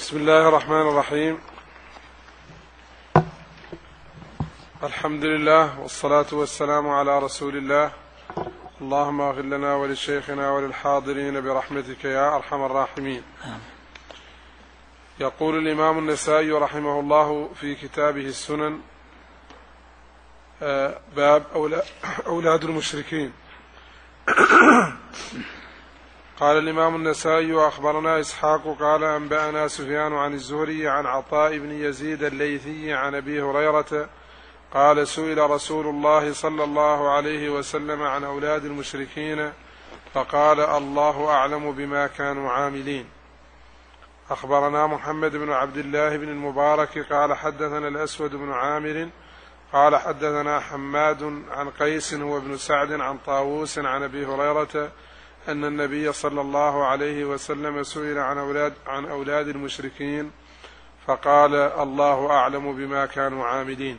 بسم الله الرحمن الرحيم. الحمد لله والصلاة والسلام على رسول الله. اللهم اغفر لنا ولشيخنا وللحاضرين برحمتك يا أرحم الراحمين. يقول الإمام النسائي رحمه الله في كتابه السنن باب أولاد المشركين. قال الإمام النسائي: وأخبرنا إسحاق قال أنبأنا سفيان عن الزهري عن عطاء بن يزيد الليثي عن أبي هريرة قال: سئل رسول الله صلى الله عليه وسلم عن أولاد المشركين فقال: الله أعلم بما كانوا عاملين. أخبرنا محمد بن عبد الله بن المبارك قال حدثنا الأسود بن عامر قال حدثنا حماد عن قيس هو ابن سعد عن طاووس عن أبي هريرة أن النبي صلى الله عليه وسلم سئل عن أولاد المشركين فقال: الله أعلم بما كانوا عاملين.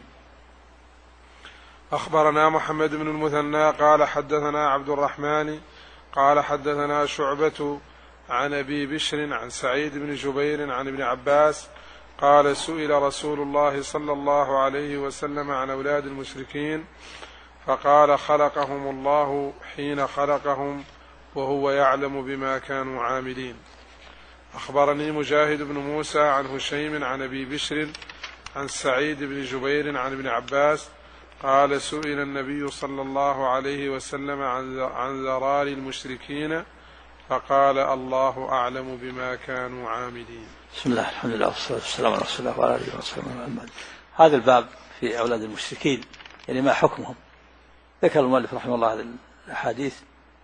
أخبرنا محمد بن المثنى قال حدثنا عبد الرحمن قال حدثنا شعبة عن أبي بشر عن سعيد بن جبير عن ابن عباس قال: سئل رسول الله صلى الله عليه وسلم عن أولاد المشركين فقال: خلقهم الله حين خلقهم وهو يعلم بما كانوا عاملين. أخبرني مجاهد بن موسى عن هشيم عن أبي بشر عن سعيد بن جبير عن ابن عباس قال: سئل النبي صلى الله عليه وسلم عن ذرار المشركين فقال: الله أعلم بما كانوا عاملين. بسم الله الحمد لله والصلاة والسلام على رسول الله وعلى آله وصحبه وسلم. هذا الباب في أولاد المشركين يعني ما حكمهم. ذكر المؤلف رحمه الله هذه الأحاديث،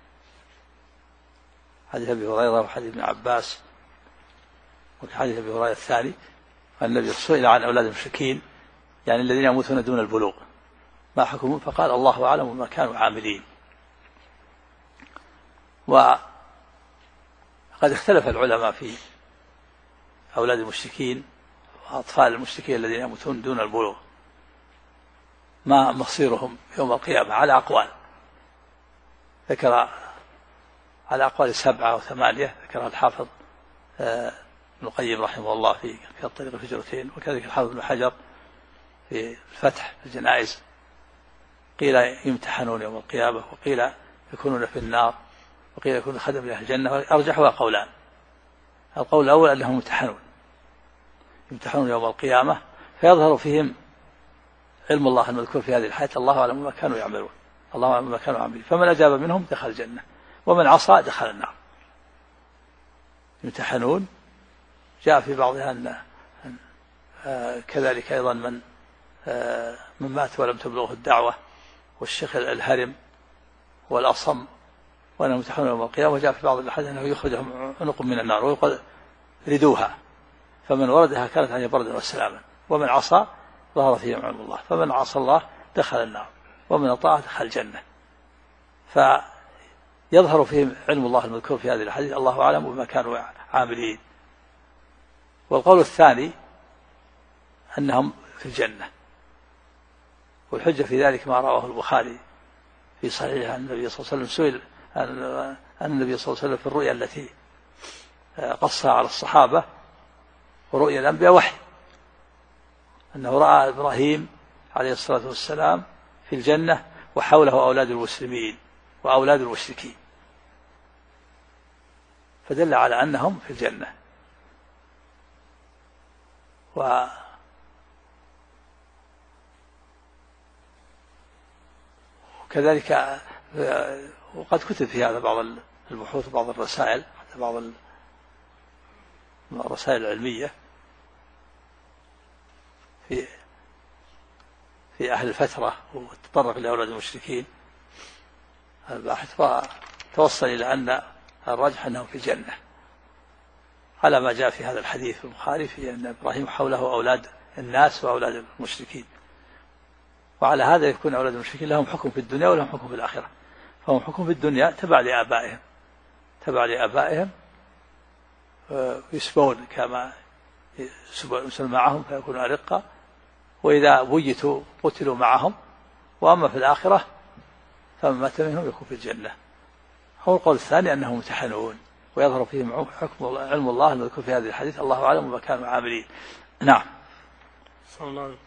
حديث أبي هريرة وحديث ابن عباس وحديث أبي هريرة الثاني أن النبي سئل عن أولاد المشركين يعني الذين يموتون دون البلوغ ما حكمهم فقال: الله أعلم بما كانوا عاملين. وقد اختلف العلماء في أولاد المشركين وأطفال المشركين الذين يموتون دون البلوغ ما مصيرهم يوم القيامة على أقوال، ذكر على أقوال 7 أو 8 ذكرها الحافظ ابن القيم رحمه الله في الطريق الهجرتين، وكذلك الحافظ ابن حجر في الفتح في الجنائز. قيل يمتحنون يوم القيامة، وقيل يكونون في النار، وقيل يكون خدم لأهل الجنة. أرجحها قولان: القول الأول أنهم يمتحنون يوم القيامة فيظهر فيهم علم الله المذكور في هذه الحياة، الله أعلم ما كانوا يعملون، الله أعلم ما كانوا عاملين، فمن أجاب منهم دخل الجنة ومن عصى دخل النار. يمتحنون. جاء في بعضها أن كذلك أيضا من مات ولم تبلغه الدعوة والشيخ الهرم والأصم وأنهم يمتحنون يوم القيامة. وجاء في بعض الأحاديث أنه يخرجهم عنق من النار ويقول ردوها، فمن وردها كانت عليه بردا وسلاما، ومن عصى ظهر فيهم علم الله، فمن عصى الله دخل النار ومن أطاع دخل الجنة. فيظهر فيهم علم الله المذكور في هذه الحديث، الله أعلم بما كانوا عاملين. والقول الثاني أنهم في الجنة، والحجة في ذلك ما رواه البخاري في صحيح عن النبي صلى الله عليه وسلم سئل أن النبي صلى الله عليه وسلم في الرؤيا التي قصها على الصحابة ورؤيا الأنبياء وحي، أنه رأى إبراهيم عليه الصلاة والسلام في الجنة وحوله أولاد المسلمين وأولاد المشركين، فدل على أنهم في الجنة. وكذلك وقد كتب في هذا بعض البحوث وبعض الرسائل، حتى بعض الرسائل العلمية في أهل الفترة وتطرق لأولاد المشركين الباحث، وتوصل إلى أن الراجح أنهم في الجنة على ما جاء في هذا الحديث في البخاري في أن إبراهيم حوله أولاد الناس وأولاد المشركين. وعلى هذا يكون أولاد المشركين لهم حكم في الدنيا ولهم حكم في الآخرة. فهم حكم في الدنيا تبع لآبائهم يسبون كما يسبون معهم فيكونون أرقا، وإذا بيتوا قتلوا معهم. وأما في الآخرة فمن مات منهم يكون في الجنة. هو القول الثاني أنهم ممتحنون ويظهر فيهم حكم علم الله المذكور في هذه الحديث، الله أعلم بما كانوا عاملين. نعم. صلى الله عليه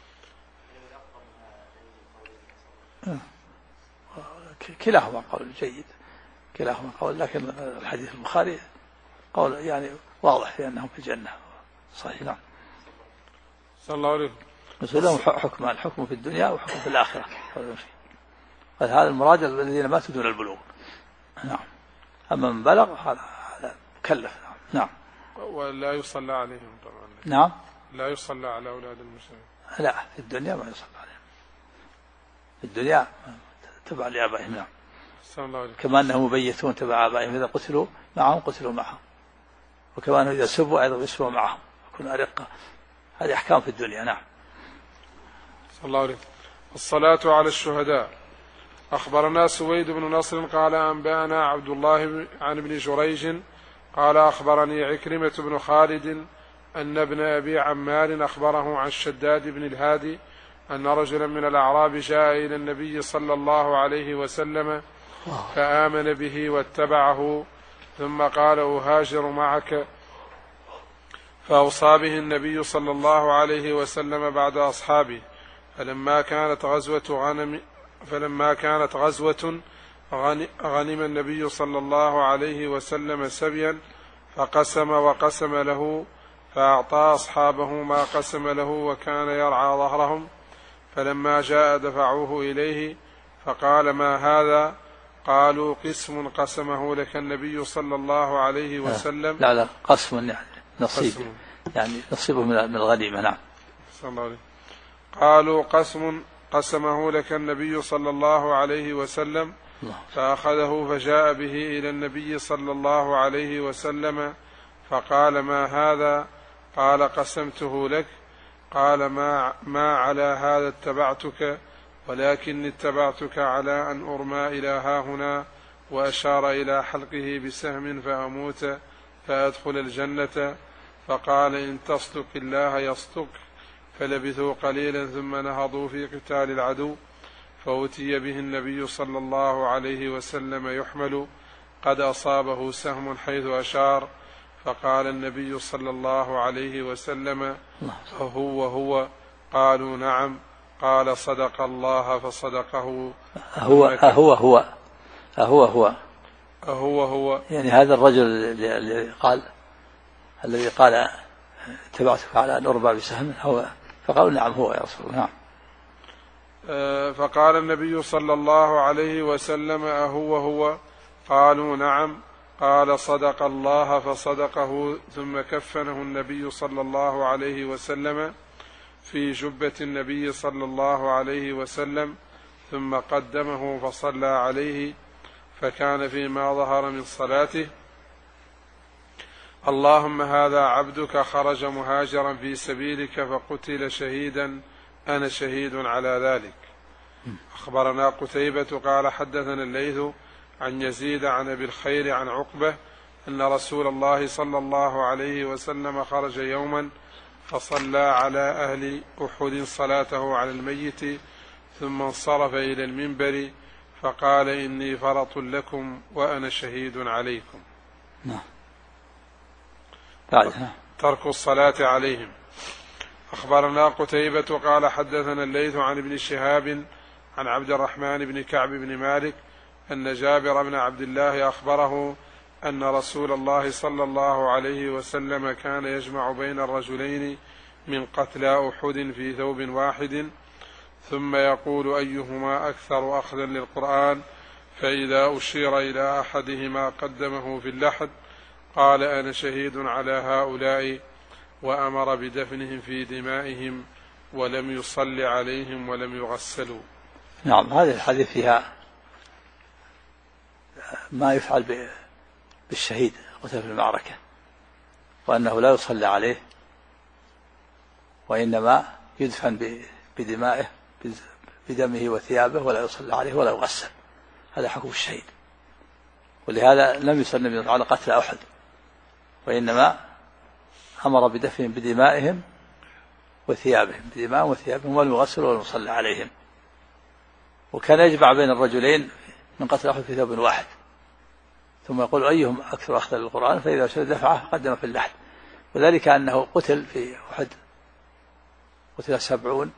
وسلم. كلاهما قول جيد، كلاهما قول، لكن الحديث البخاري قول يعني واضح في أنهم في الجنة صحيح. نعم. صلى الله عليه وسلم. لهم حكمان، حكم في الدنيا وحكم في الآخرة، هذا المراد الذين ماتوا دون البلوغ. نعم. أما من بلغ هذا مكلف. نعم. ولا يصلى عليهم طبعا. نعم. لا يصلى على أولاد المسلمين. لا، في الدنيا ما يصلى عليهم، في الدنيا تبع لآبائهم. نعم. كما أنهم مبيتون تبع آبائهم، إذا قتلوا معهم قتلوا معهم، وكما أنهم إذا سبوا أيضا يسبوا معهم، يكون أرقة. هذه أحكام في الدنيا. نعم. صلى الله عليه. الصلاة على الشهداء. أخبرنا سويد بن نصر قال أنبأنا عبد الله عن ابن جريج قال أخبرني عكرمة بن خالد أن ابن أبي عمار أخبره عن شداد بن الهادي أن رجلا من الأعراب جاء إلى النبي صلى الله عليه وسلم فآمن به واتبعه، ثم قال أهاجر معك، فأوصى به النبي صلى الله عليه وسلم بعد أصحابه. فلما كانت غزوة غنم النبي صلى الله عليه وسلم سبيا فقسم وقسم له، فأعطى أصحابه ما قسم له وكان يرعى ظهرهم. فلما جاء دفعوه إليه فقال ما هذا؟ قالوا قسم قسمه لك النبي صلى الله عليه وسلم. لا قسم يعني نصيب، يعني نصيبه من الغنيمة. نعم. صلى الله عليه. قالوا قسم قسمه لك النبي صلى الله عليه وسلم، فأخذه فجاء به إلى النبي صلى الله عليه وسلم فقال ما هذا؟ قال قسمته لك. قال ما على هذا اتبعتك، ولكن اتبعتك على أن أرمى إلى هاهنا، وأشار إلى حلقه بسهم فأموت فأدخل الجنة. فقال إن تصدق الله يصدق. فلبثوا قليلا ثم نهضوا في قتال العدو، فأتي به النبي صلى الله عليه وسلم يحمل، قد أصابه سهم حيث أشار. فقال النبي صلى الله عليه وسلم هو؟ قالوا نعم. قال صدق الله فصدقه. هو يعني هذا الرجل الذي قال اتبعتك على أن أربع بسهم هو، فقالوا نعم هو يا رسول الله. نعم. فقال النبي صلى الله عليه وسلم هو؟ قالوا نعم. قال صدق الله فصدقه. ثم كفنه النبي صلى الله عليه وسلم في جبة النبي صلى الله عليه وسلم، ثم قدمه فصلى عليه. فكان فيما ظهر من صلاته اللهم هذا عبدك خرج مهاجرا في سبيلك فقتل شهيدا، أنا شهيد على ذلك. أخبرنا قتيبة قال حدثنا الليث عن يزيد عن أبي الخير عن عقبة أن رسول الله صلى الله عليه وسلم خرج يوما فصلى على أهل أحد صلاته على الميت، ثم انصرف إلى المنبر فقال إني فرط لكم وأنا شهيد عليكم. ترك الصلاة عليهم. أخبرنا قتيبة قال حدثنا الليث عن ابن شهاب عن عبد الرحمن بن كعب بن مالك أن جابر بن عبد الله أخبره أن رسول الله صلى الله عليه وسلم كان يجمع بين الرجلين من قتلى أحد في ثوب واحد، ثم يقول أيهما أكثر أخذا للقرآن، فإذا أشير إلى أحدهما قدمه في اللحد قال أنا شهيد على هؤلاء، وأمر بدفنهم في دمائهم ولم يصل عليهم ولم يغسلوا. نعم. هذه الحديث فيها ما يفعل بالشهيد قتل في المعركة، وأنه لا يصلى عليه وإنما يدفن بدمائه بدمه وثيابه، ولا يصلى عليه ولا يغسل. هذا حكم الشهيد. ولهذا لم يصلى النبي على قتل أحد، وإنما أمر بدفن بدمائهم وثيابهم ولم يغسل ولم يصلى عليهم. وكان يجمع بين الرجلين من قتل أحد في ثوب واحد، ثم يقول أيهم أكثر أخذا للقرآن، فإذا وجد دفعه قدم في اللحد. وذلك أنه قتل في أحد، قتل 70،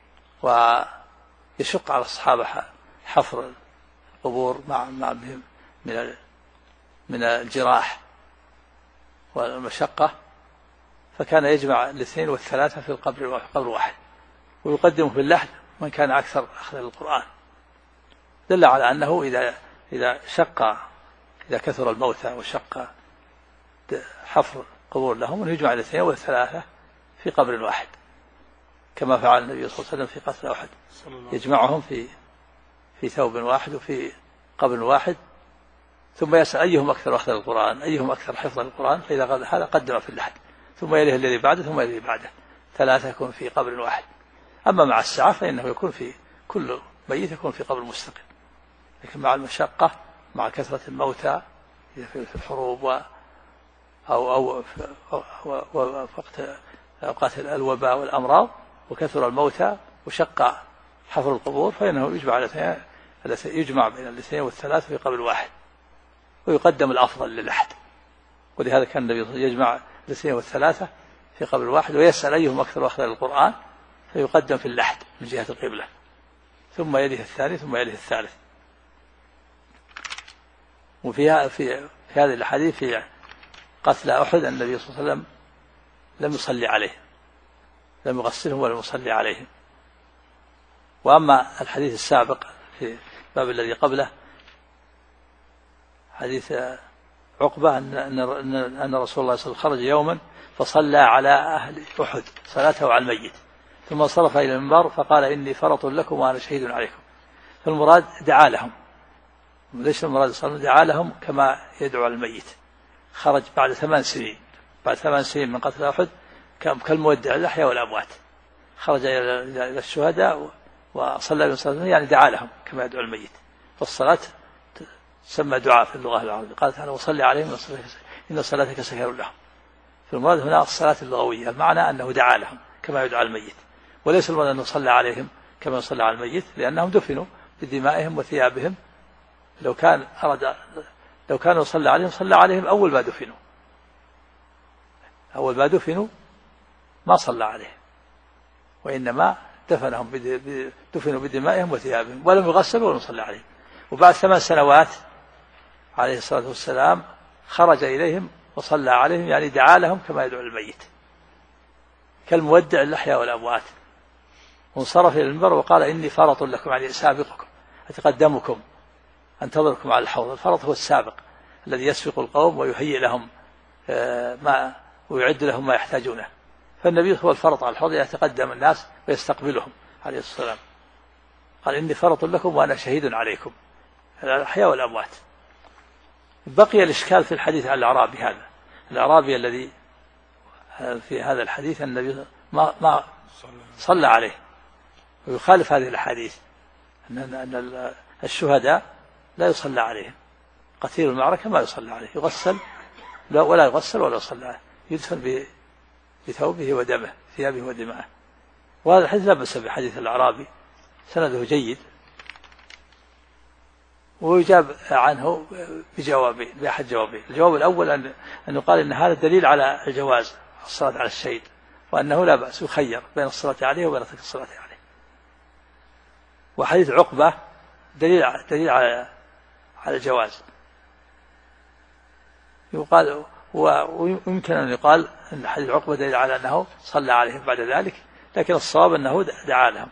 ويشق على الصحابة حفر القبور مع بهم من الجراح والمشقة، فكان يجمع الاثنين والثلاثة في قبر واحد، ويقدم في اللحد من كان أكثر أخذ للقرآن. دل على أنه إذا كثر الموتى وشق حفر قبور لهم أن يجمع الاثنين والثلاثة في قبر واحد، كما فعل النبي صلى الله عليه وسلم في قتل أحد، يجمعهم في ثوب واحد وفي قبر واحد، ثم يسأل أيهم أكثر أخذ للقرآن، أيهم أكثر حفظا للقرآن، فإذا قال هذا قدم في اللحد، ثم يليه الذي بعده، ثم الذي بعده، ثلاثة يكون في قبر واحد. أما مع السعة فإنه يكون في كل ميت يكون في قبر مستقل، لكن مع المشقة مع كثرة الموتى في الحروب أو وقت أوقات الوباء والأمراض وكثر الموتى وشق حفر القبور، فإنه يجمع بين الاثنين والثلاث في قبر واحد، ويقدم الأفضل للأحد. ولهذا كان النبي يجمع الاثنين والثلاثة في قبر واحد، ويسأل أيهم أكثر أخذ للقرآن، فيقدم في اللحد من جهة القبلة، ثم يليه الثاني، ثم يليه الثالث. وفيها في هذه الحديث في قتل أحد النبي صلى الله عليه وسلم لم يصلي عليه، لم يغسلهم ولم يصلي عليهم. وأما الحديث السابق في الباب الذي قبله، حديث عقبة أن رسول الله صلى الله عليه وسلم خرج يوما فصلى على أهل أحد صلاته على الميت، ثم صرف إلى المنبر فقال إني فرط لكم وأنا شهيد عليكم. فالمراد دعا لهم، ليس المراد صلى الله عليه وسلم دعا لهم كما يدعو على الميت. خرج بعد 8 سنين، بعد 8 سنين من قتل أحد، كالمودع الأحياء والأموات، خرج إلى الشهداء وصلى بهم، يعني دعا لهم كما يدعو الميت. فالصلاة تسمى دعاء في اللغة العربية، قال تعالى وصلي عليهم إن صلاتك سكن لهم. فالمراد هنا الصلاة اللغوية، المعنى أنه دعا لهم كما يدعى الميت، وليس المراد أنه صلى عليهم كما يصلى على الميت، لأنهم دفنوا بدمائهم وثيابهم. لو كانوا صلى عليهم صلى عليهم أول ما دفنوا ما صلى عليهم، وإنما دفنوا بدمائهم وثيابهم ولم يغسلوا ولم يصلى عليهم. وبعد 8 سنوات عليه الصلاة والسلام خرج إليهم وصلى عليهم، يعني دعا لهم كما يدعو الميت، كالمودع الأحياء والأموات. وانصرف إلى المنبر وقال إني فرط لكم، يعني سابقكم، أتقدمكم، أنتظركم على الحوض. الفرط هو السابق الذي يسبق القوم ويهيئ لهم ويعد لهم ما يحتاجونه. فالنبي هو الفرط على الحوض، يتقدم الناس ويستقبلهم عليه الصلاة والسلام. قال إني فرط لكم وأنا شهيد عليكم، الأحياء والأموات. بقي الإشكال في الحديث عن الأعرابي هذا، الأعرابي الذي في هذا الحديث النبي ما صلى عليه، ويخالف هذه الأحاديث أن الشهداء لا يصلى عليهم، قتيل المعركة ما يصلى عليه، يغسل ولا يغسل ولا يصلى عليه، يدفن بثوبه ودمه، ثيابه ودماءه. وهذا الحديث لا بأس بحديث الأعرابي، سنده جيد، ويجاب عنه بأحد جوابين. الجواب الأول أن يقال إن هذا دليل على الجواز الصلاة على الشهيد، وأنه لا بأس يخير بين الصلاة عليه وبين ترك الصلاة عليه. وحديث عقبة دليل على الجواز. يقال ويمكن أن يقال أن حديث عقبة دليل على أنه صلى عليهم بعد ذلك، لكن الصواب أنه دعا لهم.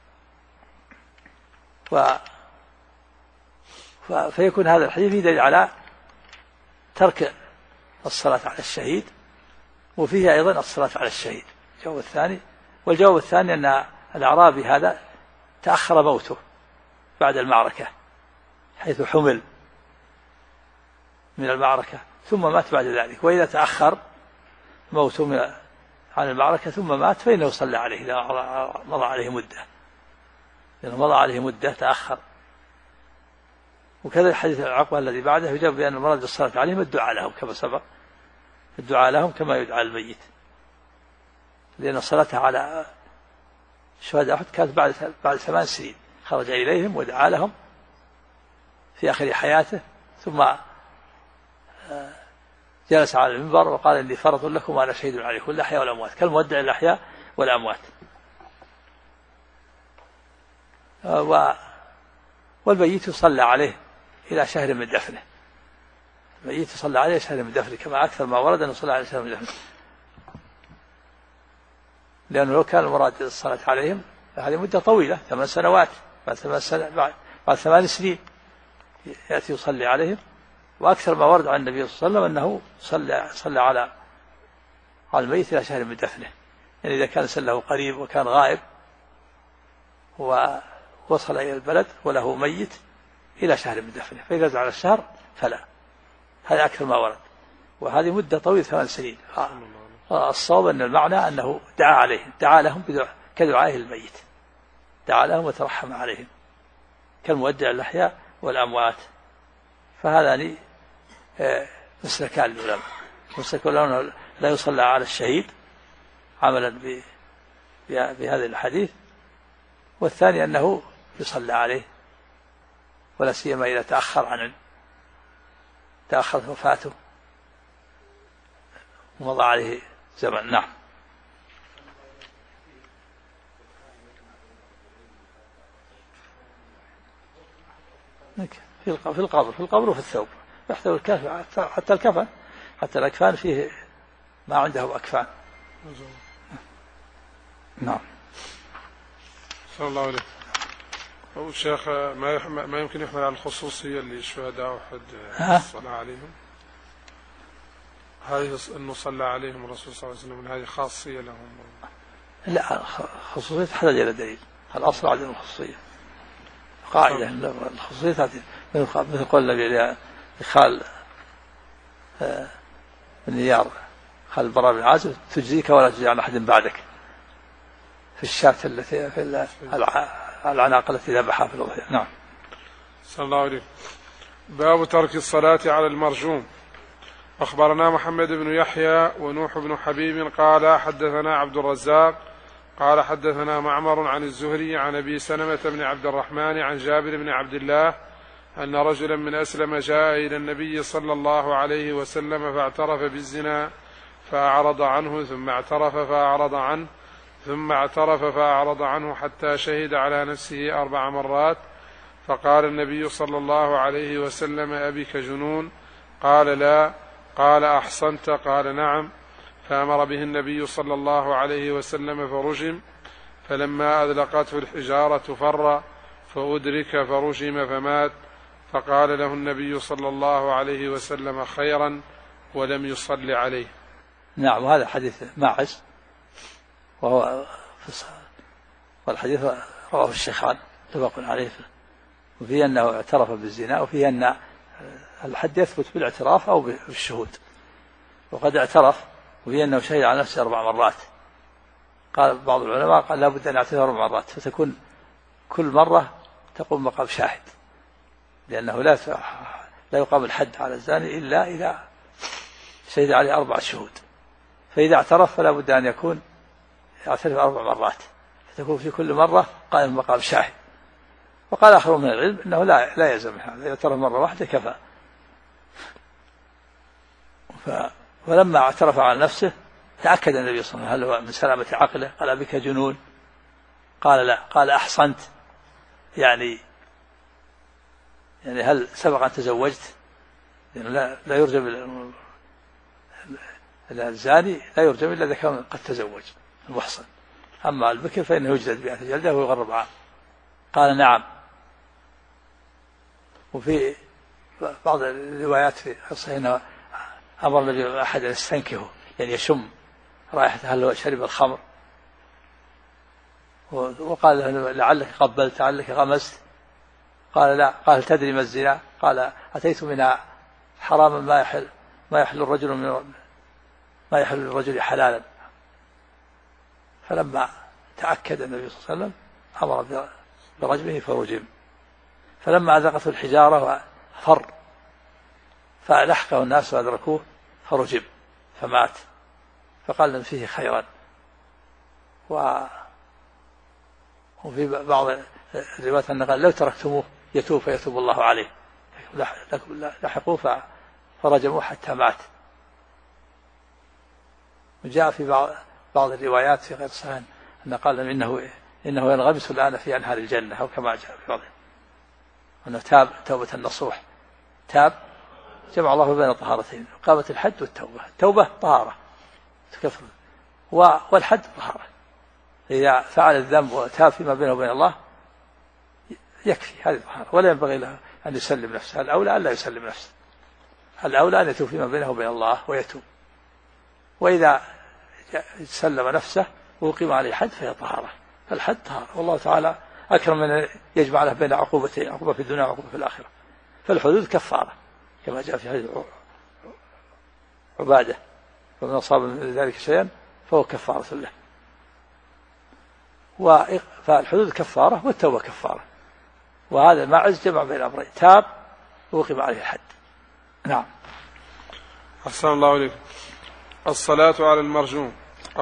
فيكون هذا الحديث دليل على ترك الصلاة على الشهيد، وفيه أيضا الصلاة على الشهيد. الجواب الثاني، والجواب الثاني أن الأعرابي هذا تأخر موته بعد المعركة، حيث حمل من المعركة ثم مات بعد ذلك. وإذا تأخر موته عن المعركة ثم مات فإنه صلى عليه إذا مضى عليه مدة، لأنه مضى عليه مدة تأخر. وكذا الحديث العقبة الذي بعده يجاب بأن المراد بالصلاة عليهم الدعاء لهم كما سبق، الدعاء لهم كما يدعى الميت، لأن صلاتها على شهداء أحد كانت بعد 8 سنين، خرج إليهم ودعا لهم في آخر حياته، ثم جلس على المنبر وقال إني فرط لكم وأنا شهيد عليكم الأحياء والأموات كالمودع الأحياء والأموات. والميت يصلى عليه إلى شهر من دفنه، الميت يصلى عليه شهر من دفنه كما أكثر ما ورد أن يصلى عليه شهر من دفنه، لأنه لو كان المراد الصلاة عليهم هذه مدة طويلة 8 سنوات، بعد 8 سنين يأتي يصلي عليهم. وأكثر ما ورد عن النبي صلى الله عليه وسلم أنه صلى على الميت إلى شهر من دفنه، يعني إذا كان سله قريب وكان غائب ووصل إلى البلد وله ميت إلى شهر من دفنه، فإذا زاد على الشهر فلا، هذا أكثر ما ورد، وهذه مدة طويلة 8 سنين. الصواب أن المعنى أنه دعا عليهم، دعا لهم كدعائه الميت، دعا لهم وترحم عليهم كالمودع الأحياء والأموات. فهذا مسلكان العلماء، مسلك العلماء لا يصلى على الشهيد عملا بهذا الحديث، والثاني أنه يصلى عليه ولا سيما إذا تأخرت وفاته ومضى عليه زمن. نعم. في القبر وفي الثوب يحتوي الكفن، حتى الكفن، حتى الأكفان فيه ما عنده أكفان. نعم. صلى الله عليه. الشيخ ما يمكن يحمل على الخصوصية اللي شهداء أحد الصلاة عليهم، هذه أنه صلى عليهم الرسول صلى الله عليه وسلم، هذه خاصية لهم؟ لا، خصوصية تحتاج إلى دليل، الأصل عدم الخصوصية، قاعدة الخصوصية مثل قول النبي لخال النيار، خال البراء بن عازب: تجزيك ولا تجزي عن أحد بعدك، في الشاة التي في العناق التي ذبحها في الأضحية. نعم. صلى الله عليه. باب ترك الصلاة على المرجوم. أخبرنا محمد بن يحيى ونوح بن حبيب قال حدثنا عبد الرزاق قال حدثنا معمر عن الزهري عن أبي سلمة بن عبد الرحمن عن جابر بن عبد الله أن رجلا من أسلم جاء إلى النبي صلى الله عليه وسلم فاعترف بالزنا فأعرض عنه، ثم اعترف فأعرض عنه، ثم اعترف فأعرض عنه، حتى شهد على نفسه 4 مرات. فقال النبي صلى الله عليه وسلم: أبك جنون؟ قال: لا. قال: أحصنت؟ قال: نعم. فأمر به النبي صلى الله عليه وسلم فرجم، فلما أذلقته الحجارة فر فأدرك فرجم فمات. فقال له النبي صلى الله عليه وسلم: خيرا، ولم يصل عليه. نعم. وهذا حديث معز، وهو والحديث رواه الشيخان متفق عليه، وفيه أنه اعترف بالزنا، وفيه أن الحد يثبت بالاعتراف أو بالشهود، وقد اعترف، وفيه أنه شهد على نفسه 4 مرات. قال بعض العلماء قال لا بد أن يعترف 4 مرات، فتكون كل مرة تقوم مقام شاهد، لأنه لا يقام الحد على الزاني إلا إذا شهد عليه 4 شهود، فإذا اعترف فلا بد أن يكون يعترف 4 مرات، فتكون في كل مرة قائم مقام شاهد. وقال آخر من العلم أنه لا يلزم هذا، إذا اعترف مرة واحدة كفى. ولما اعترف على نفسه تأكد النبي صلى الله عليه وسلم هل هو من سلامة عقله، قال: بك جنون؟ قال: لا. قال: أحصنت؟ يعني هل سبق أن تزوجت؟ يعني لا يرجم الزاني، لا يرجم إلا إذا كان قد تزوج المحصن، أما البكر فإنه يجلد 100 جلدة ويغرب عام. قال: نعم. وفي بعض الروايات في الصحيح أنه أمر النبي أحد أن يستنكه، يعني يشم رائحة هل هو شرب الخمر، وقال له: لعلك قبلت، لعلك غمست. قال: لا. قال: تدري ما الزنا؟ قال: أتيت منها حراما ما يحل الرجل حلالا. فلما تأكد النبي صلى الله عليه وسلم أمر برجمه فرجم، فلما أذقته الحجارة فر، فلحقه الناس وأدركوه فرجم فمات. فقال لهم فيه خيرا. وفي بعض الروايات أنه قال: لو تركتموه يتوب فيتوب الله عليه، لحقوه فرجموه حتى مات. وجاء في بعض الروايات في غير صحيح أن قال إنه ينغمس الآن في أنهار الجنة، أو كما جاء في بعض أنه تاب توبة النصوح، تاب جمع الله بين الطهارتين، قامة الحد والتوبة. التوبة طهارة تكفر، والحد طهارة. إذا فعل الذنب وتاب فيما بينه وبين الله يكفي، هذه طهارة، ولا ينبغي له أن يسلم نفسه. الأولى أن لا يسلم نفسه، الأولى أن يتوب فيما بينه وبين الله ويتوب. وإذا سلم نفسه وقيم عليه حد فهي طهارة، فالحد طهارة. والله تعالى أكرم من يجمع له بين عقوبتين، عقوبة في الدنيا وعقوبة في الآخرة. فالحدود كفارة كما جاء في حديث عبادة: ومن أصاب من ذلك شيئا فهو كفارة له. فالحدود كفارة والتوبة كفارة. وهذا الماعز جمع بين الأمرين، تاب وقيم عليه الحد. نعم. أحسن الله إليك. الصلاة على المرجوم.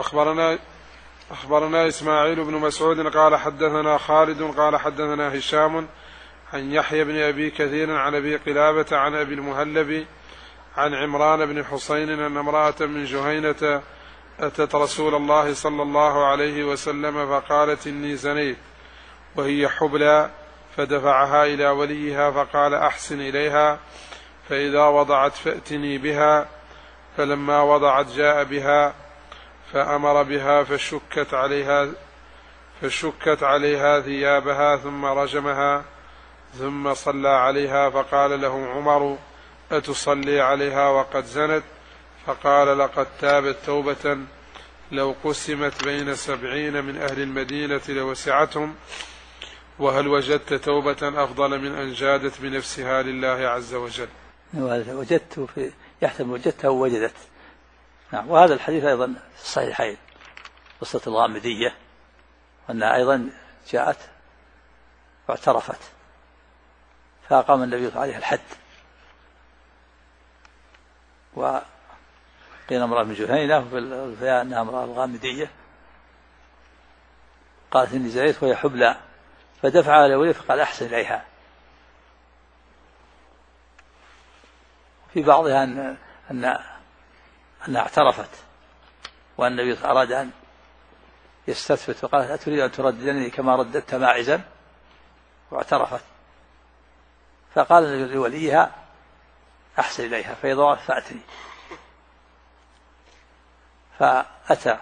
أخبرنا إسماعيل بن مسعود قال حدثنا خالد قال حدثنا هشام عن يحيى بن أبي كثير عن أبي قلابة عن أبي المهلب عن عمران بن حسين أن امرأة من جهينة أتت رسول الله صلى الله عليه وسلم فقالت: إني زنيت، وهي حبلى، فدفعها إلى وليها فقال: أحسن إليها، فإذا وضعت فأتني بها. فلما وضعت جاء بها فأمر بها فشكت عليها ثيابها ثم رجمها، ثم صلى عليها. فقال له عمر: أتصلي عليها وقد زنت؟ فقال: لقد تابت توبة لو قسمت بين 70 من أهل المدينة لوسعتهم، وهل وجدت توبة أفضل من أن جادت بنفسها لله عز وجل؟ وجدت في يحتمل وجدتها ووجدت. نعم. وهذا الحديث أيضا في الصحيحين، قصة الغامدية، وأنها أيضا جاءت واعترفت فأقام النبي عليه الحد. وقيل امرأة من جهينة وفي أنها امرأة الغامدية قالت: إني زنيت وهي حبلى، فدفع على وليه فقال: أحسن إليها. في بعضها أنها اعترفت، وأن النبي أراد أن يستثبت وقالت: أتريد أن ترددني كما رددت ماعزا؟ واعترفت. فقال النبي لوليها: أحسن إليها، فإذا وضعت فأتني. فأتى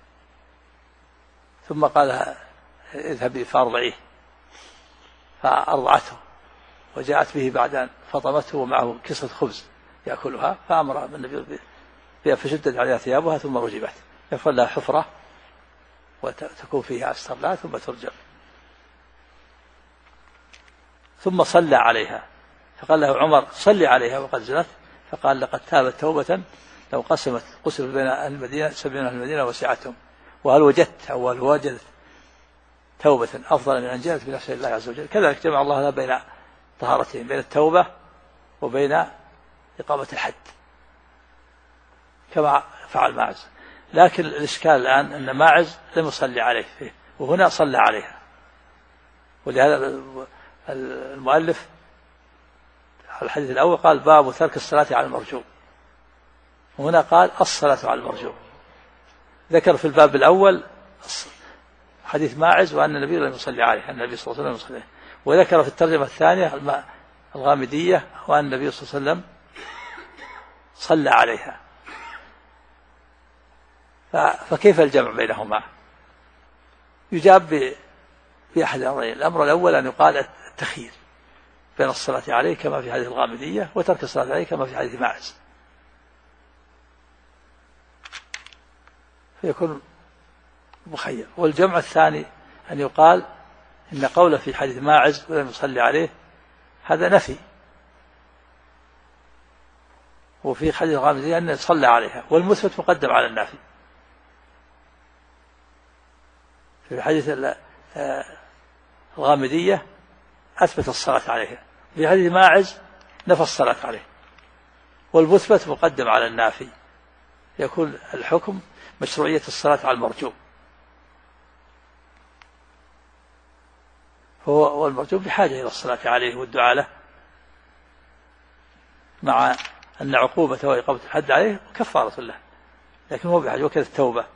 ثم قال: اذهبي فأرضعيه، فأرضعته وجاءت به بعد أن فطمته ومعه كسرة خبز يأكلها، فأمر النبي بها فشدت عليها ثيابها ثم رجمت، يفعل لها حفرة وتكون فيها أستر لها ثم ترجم. ثم صلى عليها، فقال له عمر: صلي عليها وقد زنت. فقال: لقد تابت توبة لو قسم بين أهل المدينة 70 أهل المدينة وسعتهم، وهل وجدت أو هل وجدت توبة أفضل من أن جاءت بنفس الله عز وجل. كذلك جمع الله لها بين طهارتين، بين التوبة وبين إقامة الحد كما فعل ماعز. لكن الإشكال الآن أن ماعز لم يصلي عليه فيه، وهنا صلى عليها. ولهذا المؤلف على الحديث الأول قال: باب ترك الصلاة على المرجوم، وهنا قال: الصلاة على المرجوم. ذكر في الباب الأول حديث ماعز وأن النبي لم يصلي عليه، النبي صلى الله عليه وسلم يصلي، وذكر في الترجمة الثانية الغامدية وأن النبي صلى الله عليه وسلم صلى عليها. فكيف الجمع بينهما؟ يجاب بأحد الأمرين. الأمر الأول أن يقال التخيير بين الصلاة عليه كما في حديث الغامدية وترك الصلاة عليه كما في حديث ماعز، فيكون مخير. والجمع الثاني أن يقال إن قوله في حديث ماعز ولم يصلي عليه هذا نفي، وفي حديث الغامدية أن صلى عليها، والمثبت مقدم على النافي. في حديث الغامدية أثبت الصلاة عليها، في حديث ماعز نفى الصلاة عليه، والمثبت مقدم على النافي. يكون الحكم مشروعية الصلاة على المرجوم، هو المرجوم بحاجة إلى الصلاة عليه والدعاء له، مع أن عقوبته وإقامة الحد عليه كفارة له، لكن هو بحاجة وكذا التوبة.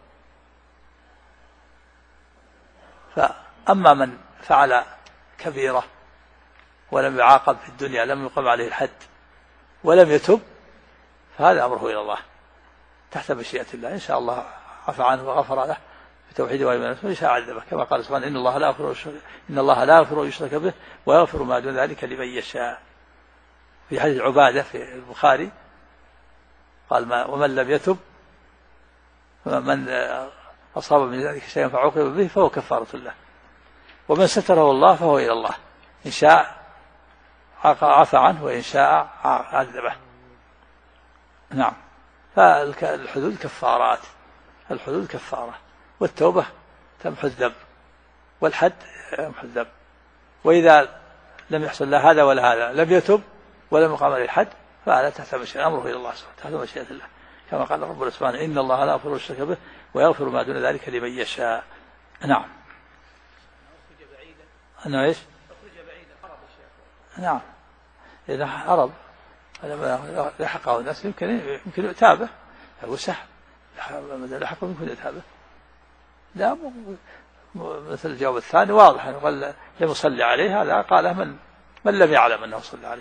فأما من فعل كبيرة ولم يعاقب في الدنيا، لم يقم عليه الحد ولم يتب، فهذا أمره إلى الله تحت مشيئة الله. إن شاء الله عفى عنه وغفر له بتوحيده وإيمانه، وإن شاء عذبه، كما قال سبحانه: إن الله لا يغفر أن يشرك به ويغفر ما دون ذلك لمن يشاء. في حديث عبادة في البخاري قال: ومن لم يتب، من أصاب من ذلك شيئا فعوقب به فهو كفارة له، ومن ستره الله فهو إلى الله، إن شاء عفى عنه وإن شاء عذبه. نعم. فالحدود كفارات، الحدود كفارة، والتوبة تمحو الذنب، والحد يمحو الذنب. وإذا لم يحصل لا هذا ولا هذا، لم يتب ولم يقام عليه الحد، فهذا تحت مشيئة، أمره إلى الله سبحانه، تحت مشيئة الله، كما قال ربنا سبحانه: إن الله لا يغفر الشرك به ويغفر ما دون ذلك لمن يشاء. نعم. أنه إيش؟ نعم، إذا عرض لحقه الناس يمكن يتابه، هو سحب لحقه يمكن يتابه. لا، مثل الجواب الثاني واضح أنه قال لم يصلي عليه، هذا قاله من لم يعلم أنه صلى عليه،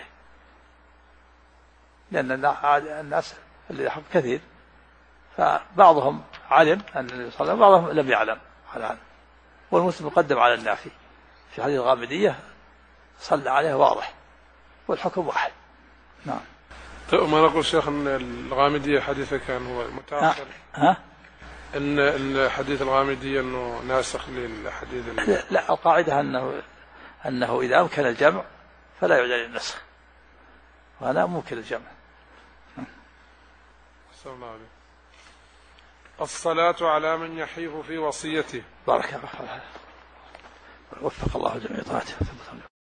لأن الناس اللي لحق كثير، فبعضهم علم أن النبي صلى الله عليه وسلم، بعضهم لم يعلم على هذا، والمسلم مقدم على النافي. في حديث الغامدية صلى عليه واضح، والحكم واحد. نعم. ما نقول شيخ أن الغامدية حديثه كان هو متأخر؟ أن حديث الغامدية أنه ناسخ للحديث؟ لا، القاعدة أنه إذا أمكن الجمع فلا يعدل النسخ، وأنا ممكن الجمع. الصلاة على من يحيف في وصيته. بارك الله، وفق الله جميع طاعته.